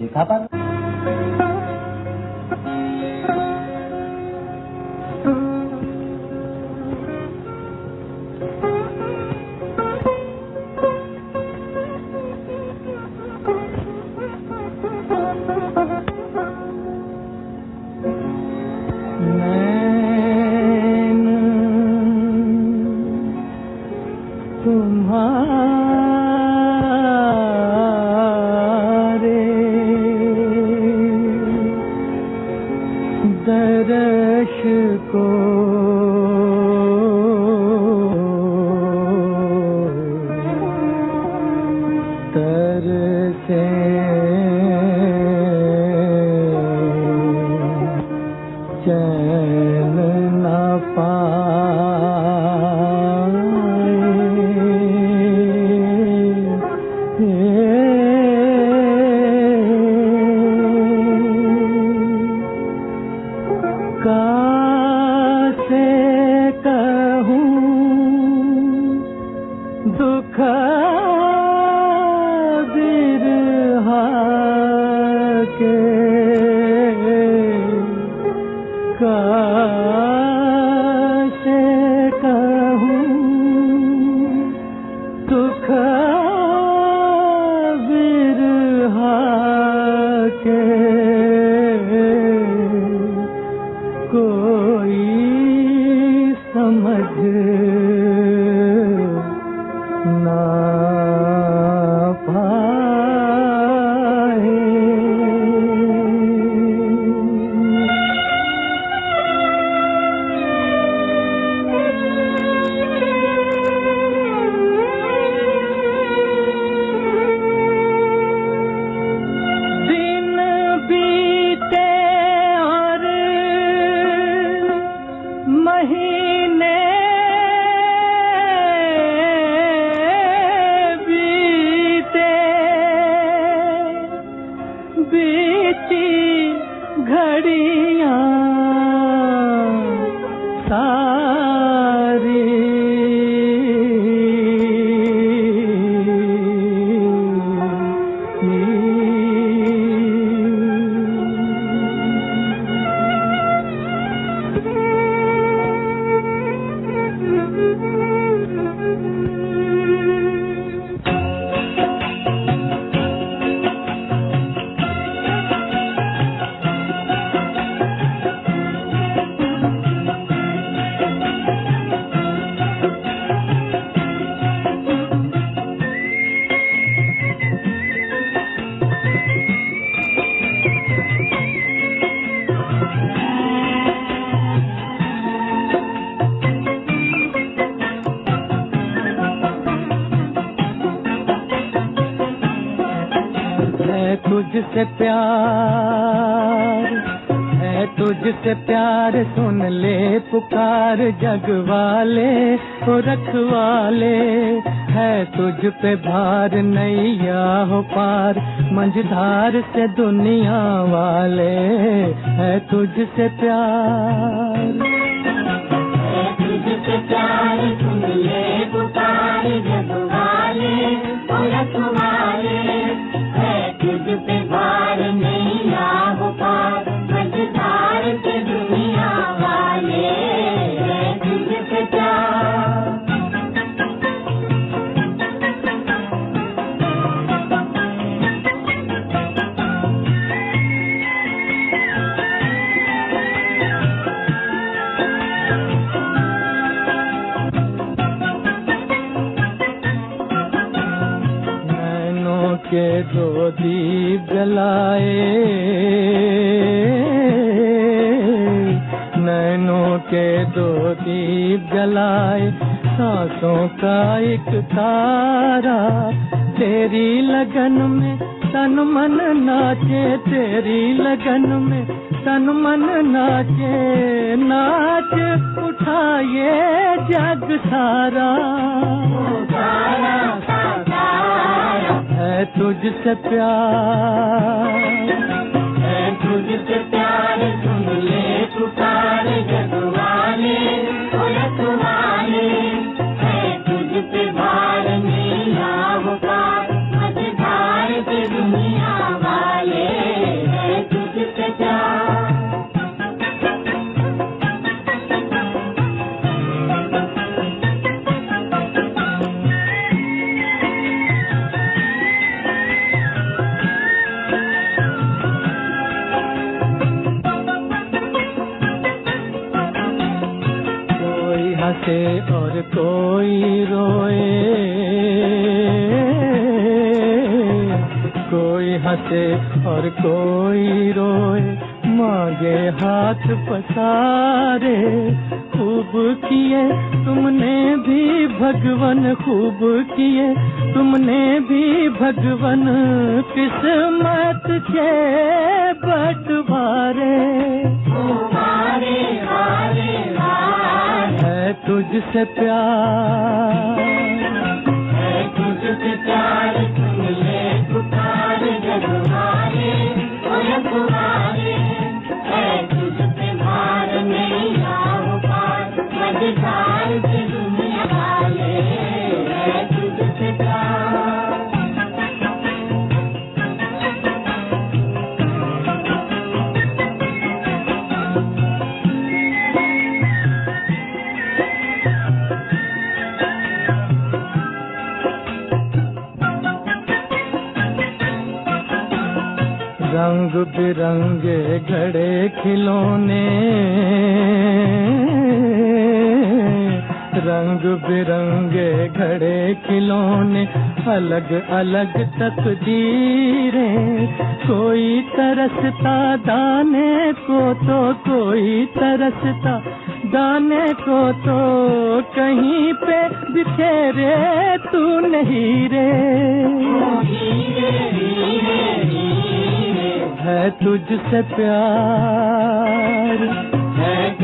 दिखा पा रहा। दर्श को तरसे चैन न कासे कहूँ दुख बिरहा के, कासे कहूँ दुख बिरहा के, कोई समझ ना पाए। दिन बीते और महीने बीते, बीती घड़ियां सारी, तुझसे प्यार है, तुझसे प्यार, सुन ले पुकार जग वाले ओ रखवाले, है तुझ पे भार नैया हो पार, मंझधार से दुनिया वाले, है तुझसे प्यार, है तुझसे प्यार, सुन ले पुकार जग वाले ओ रखवाले, तुझ पे भार नैया हो पार, मझधार से दुनिया वाले, है तुझसे प्यार। के दो दीप जलाए, नैनों के दो दीप जलाए, सांसों का एक तारा, तेरी लगन में तन मन नाचे, तेरी लगन में तन मन नाचे, नाच उठा ये जग सारा, है तुझसे प्यार, है तुझसे प्यार, सुन ले पुकार जग वाले ओ रखवाले, है तुझ पे भार नैया हो पार, मझधार से दुनिया वाले। हंसे और कोई रोए, कोई हंसे और कोई रोए, मांगे हाथ पसारे। खूब किए तुमने भी भगवन, खूब किए तुमने भी भगवन, किस्मत के बंटवारे। है तुझसे प्यार, है तुझसे प्यार, सुन ले पुकार जगवाले ओ रखवाले। है तुझसे भार नहीं आओ पार, मझधार से दुनिया वाले। है तुझसे प्यार, रंग बिरंगे घड़े खिलौने, रंग बिरंगे घड़े खिलौने, अलग अलग तकदीरें। कोई तरसता दाने को तो, कोई तरसता दाने को तो, कहीं पे बिखेरे तू नहीं रे। है तुझसे प्यार, है